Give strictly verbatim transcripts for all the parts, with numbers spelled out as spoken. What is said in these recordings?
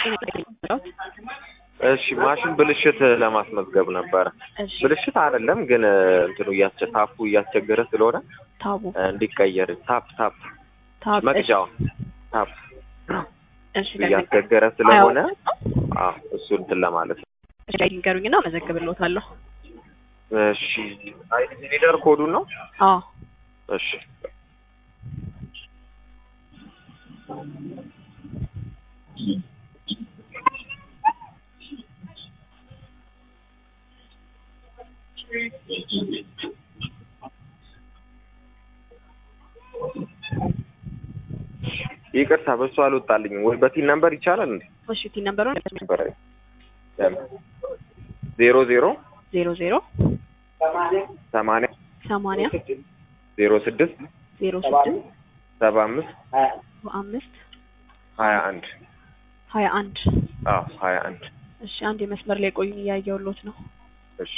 ነው። እሺ ማሽን ብልሽት ለማስመዝገብ ነበር። እሺ ብልሽት አይደለም ግን እንትኑ እያስቸ ታፑ እያስቸገረ ስለሆነ ታቡ እንዲቀየር ታፕ ታፕ ታብ መቅጃው ታፕ እሺ እያስቸገረ ስለሆነ አዎ እሱ እንትን ለማለት ነው። እሺ ይንገሩኝና መዘግብልዎታለሁ። እሺ አይዲ ሊደር ኮዱን ነው? አዎ እሺ ይቅርታ በሱ አልወጣልኝም ወይ በቲን ነምበር ይቻላል እንዴ? እሺ ቲን ነምበሩን ዜሮ ዜሮ ዜሮ ዜሮ ሰማንያ ሰማንያ ዜሮ ስድስት ዜሮ ስድስት ሰባ አምስት አምስት ሀያ አንድ ሀያ አንድ አዎ ሀያ አንድ እሺ አንድ የመስመር ላይ ቆዩኝ እያየሁልዎት ነው። እሺ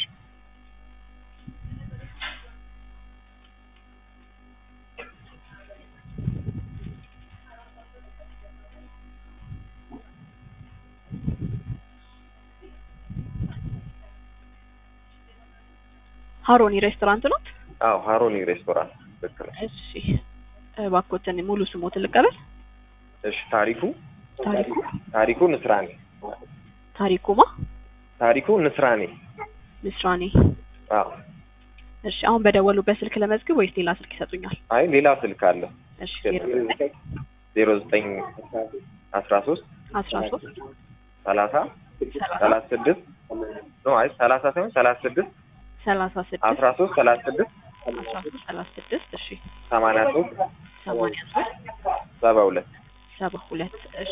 ሃሮኒ ሬስቶራንት ነው? አዎ ሃሮኒ ሬስቶራንት ልክ ነው። እሺ እባክዎትን ሙሉ ስሞትን ልቀበል? እሺ ታሪኩ ታሪኩ ታሪኩ ንስራኔ ታሪኩማ ታሪኩ ንስራኔ ንስራኔ አዎ እሺ አሁን በደወሉበት ስልክ ለመዝግብ ወይስ ሌላ ስልክ ይሰጡኛል? አይ ሌላ ስልክ አለ። እሺ ዜሮ ዘጠኝ አስራ ሶስት አስራ ሶስት ሰላሳ ሰላሳ ስድስት ነው አይ ሰላሳ ሳይሆን ሰላሳ ስድስት ሰላሳ ስድስት አስራ ሶስት ሰላሳ ስድስት አስራ ሶስት ሰላሳ ስድስት እሺ ሰማንያ ሶስት ሰማንያ ሶስት ሰባ ሁለት ሰባ ሁለት እሺ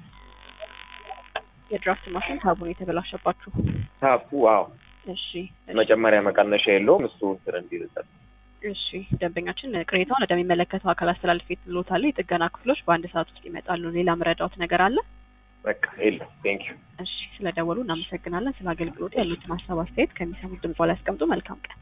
የድራፍት ማሽን ታቡን የተበላሸባችሁ? ታፑ አዎ እሺ መጀመሪያ መቀነሻ የለውም እሱ እንትን እንዲልበት። እሺ ደንበኛችን ቅሬታውን ወደሚመለከተው አካል አስተላልፌልዎታል። የጥገና ክፍሎች በአንድ ሰዓት ውስጥ ይመጣሉ። ሌላ መረዳዎት ነገር አለ? በቃ የለም። ቴንክ ዩ። እሺ ስለደወሉ እናመሰግናለን። ስለ አገልግሎት ያሉትን ሀሳብ አስተያየት ከሚሰሙት ድምጽ ላይ አስቀምጡ። መልካም ቀን።